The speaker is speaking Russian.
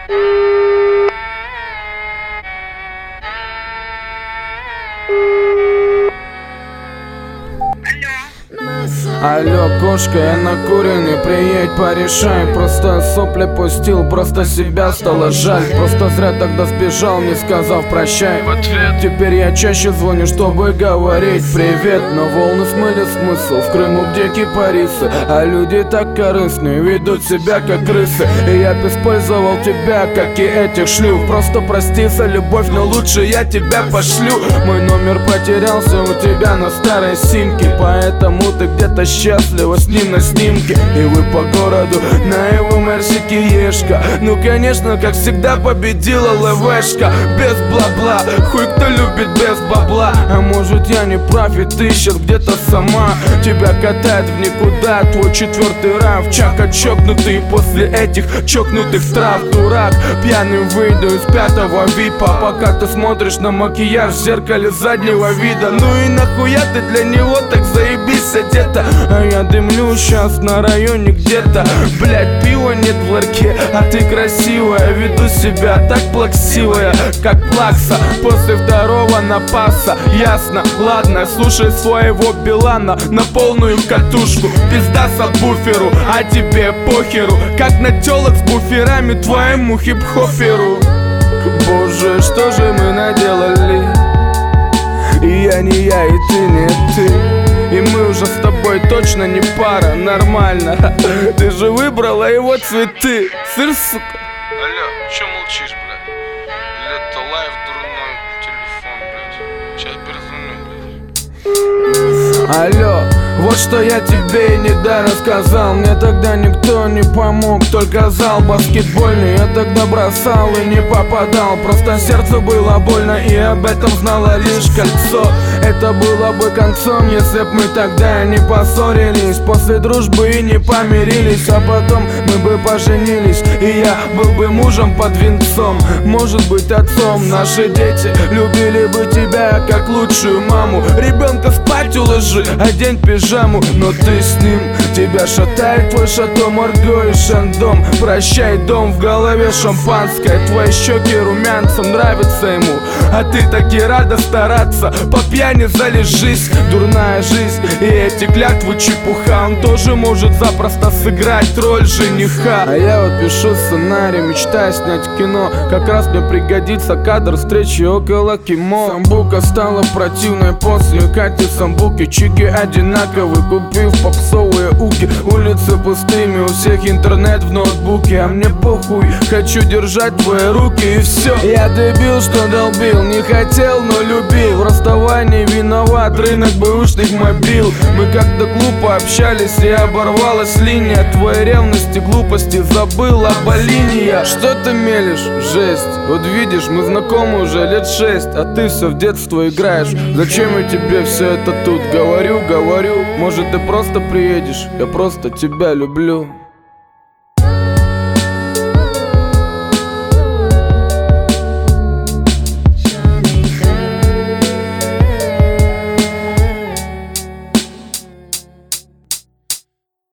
Алло, кошка, я накуренный, приедь, порешай. Просто сопли пустил, просто себя стало жаль. Просто зря тогда сбежал, не сказав прощай. В ответ теперь я чаще звоню, чтобы говорить привет. Но волны смыли смысл в Крыму, где кипарисы. А люди так корыстные, ведут себя как крысы. И я б использовал тебя, как и этих шлюх. Просто прости за любовь, но лучше я тебя пошлю. Мой номер потерялся у тебя на старой симке, поэтому ты где-то счастлива с ним на снимке. И вы по городу на его мерсике ешка. Ну конечно, как всегда победила ЛВшка. Без бла-бла, хуй кто любит без бабла. А может я не прав, и ты сейчас где-то сама. Тебя катает в никуда твой четвертый рав. Чака чокнутый после этих чокнутых трав. Дурак, пьяным выйду из пятого випа, пока ты смотришь на макияж в зеркале заднего вида. Ну и нахуя ты для него так заебись одета? А я дымлю сейчас на районе где-то. Блять, пива нет в ларьке, а ты красивая. Веду себя так плаксивая, как плакса после второго напаса. Ясно, ладно, слушай своего Билана на полную катушку. Пизда сабвуферу, а тебе похеру, как на тёлок с буферами твоему хип-хоперу. Боже, что же мы наделали? Я не я, и ты не ты. И мы уже с тобой точно не пара, нормально. Ты же выбрала его цветы. Сыр, сука. Алло, чё молчишь, блядь? Или это лайв дурной телефон, блядь? Сейчас перезвоню, блядь. Алло, вот что я тебе не рассказал. Мне тогда никто не помог, только зал баскетбольный. Я тогда бросал и не попадал. Просто сердцу было больно, и об этом знало лишь кольцо. Это было бы концом, если б мы тогда не поссорились. После дружбы и не помирились, а потом мы бы поженились. И я был бы мужем под венцом, может быть отцом. Наши дети любили бы тебя как лучшую маму. Ребенка спать уложи, одень пижаму. Но ты с ним, тебя шатает твой Шато Марго и Шандом. Прощай, дом, в голове шампанское. Твои щеки румянцем, нравится ему, а ты таки рада стараться. По пьяни залежись, дурная жизнь и эти клятвы чепуха. Он тоже может запросто сыграть роль жениха. А я вот пишу сценарий, мечтаю снять кино. Как раз мне пригодится кадр встречи около КИМО. Самбука стала противной после Кати Самбуки. Чики одинаковые, купив попсовые уки. Улицы пустыми, у всех интернет в ноутбуке. А мне похуй, хочу держать твои руки и все. Я дебил, что долбил, не хотел, но любил. В расставании виноват рынок бэушных мобил. Мы как-то глупо общались, и оборвалась линия. Твоей ревности, глупости забыл об линия. Что ты мелешь? Жесть. Вот видишь, мы знакомы уже лет 6, а ты все в детство играешь. Зачем я тебе все это тут говорю? Может ты просто приедешь? Я просто тебя люблю.